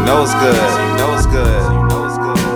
know it's good. You know it's good. You know it's good.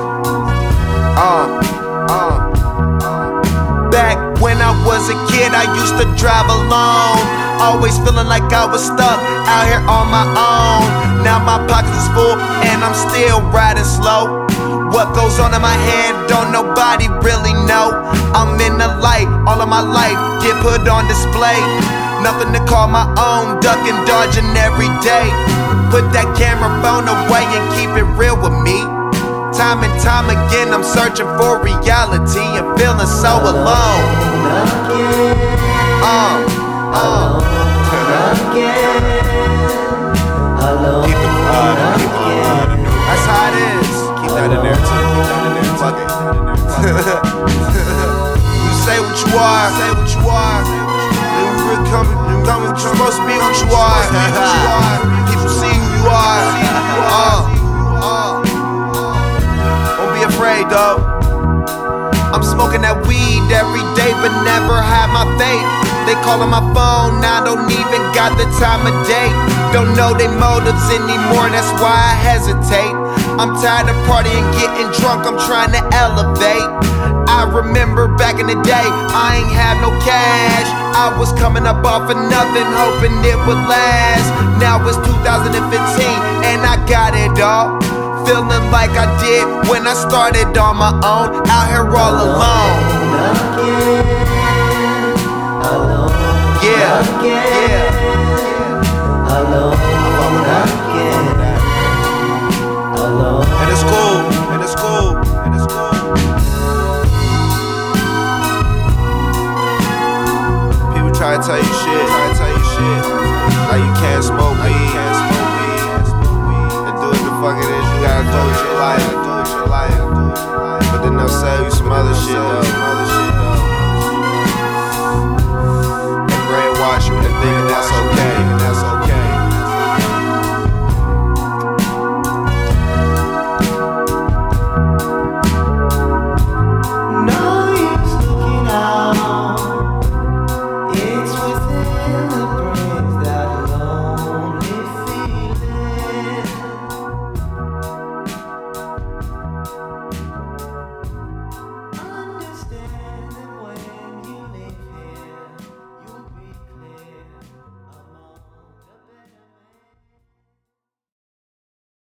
Back when I was a kid, I used to drive alone, always feeling like I was stuck out here on my own. Now my pockets is full and I'm still riding slow. What goes on in my head, don't nobody really know. I'm in the light, all of my life get put on display. Nothing to call my own, ducking, dodging every day. Put that camera phone away and keep it real with me. Time and time again, I'm searching for reality and feeling so alone. Keep the That's how it is. Keep that in there too. Keep that in there. Fuck it. You say what you are. Say what you are. You come what you're supposed to be. What you are. People see who you are. Don't be afraid though. I'm smoking that weed every day, but never had my faith. They calling my phone, I don't even got the time of day. Don't know they motives anymore, that's why I hesitate. I'm tired of partying, getting drunk, I'm trying to elevate. I remember back in the day, I ain't have no cash. I was coming up off of nothing, hoping it would last. Now it's 2015, and I got it all. Feeling like I did when I started on my own, out here all alone. Yeah. And it's cool, and it's cool, and it's cool. People try to tell you shit, like you can't smoke weed, and do what the fuck it is you gotta do with your life. But then they'll sell you some other shit though.